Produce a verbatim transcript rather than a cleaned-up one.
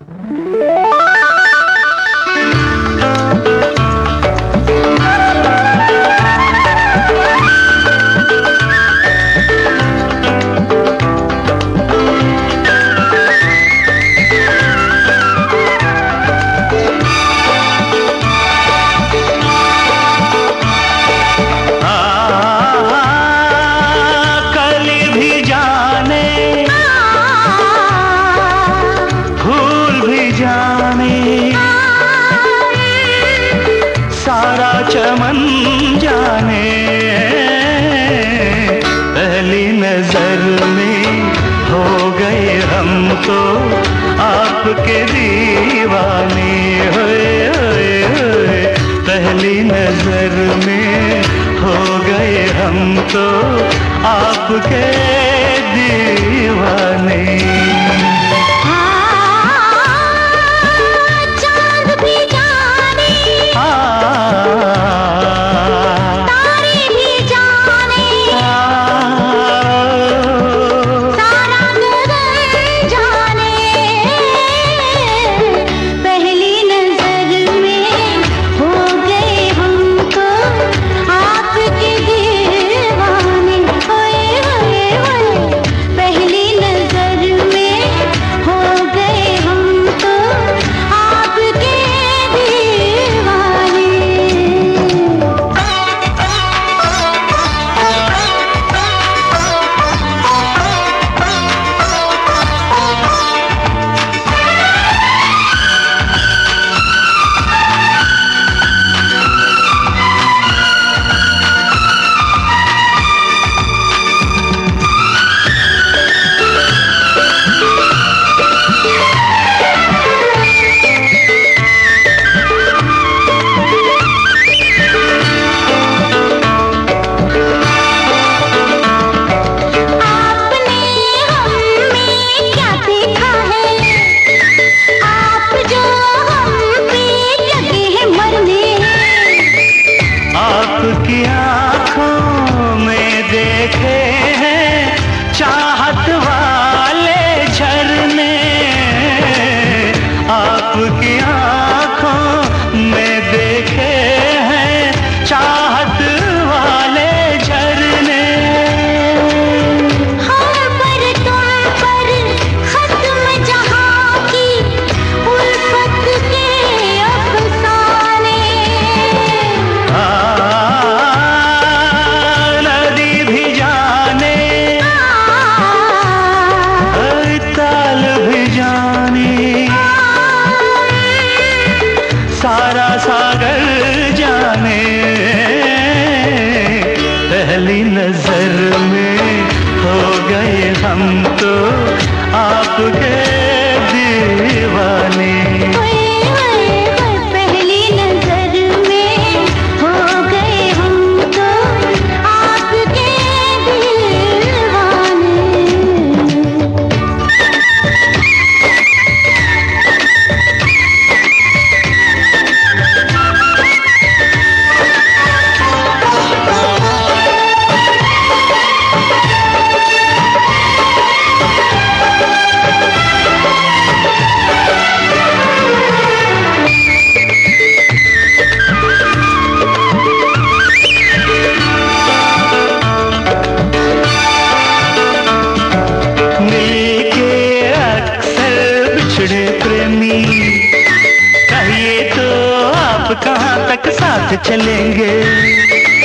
सारा चमन जाने, पहली नजर में हो गए हम तो आपके दीवाने। होए होए होए, पहली नजर में हो गए हम तो आपके दीवाने। आपकी आँखों में देखे हैं चाहत वाले झरने, आपकी आँखों में देखे हैं चाहत वाले झरने। हम पर तुम पर खत्म जहाँ की उल्फत के अफसाने। सारा सागर जाने, पहली नजर में हो गए हम तो आपके दीवाने। पहली नजर में हो गए हम तो आपके दीवाने। प्रेमी कहिए तो आप कहाँ तक साथ चलेंगे?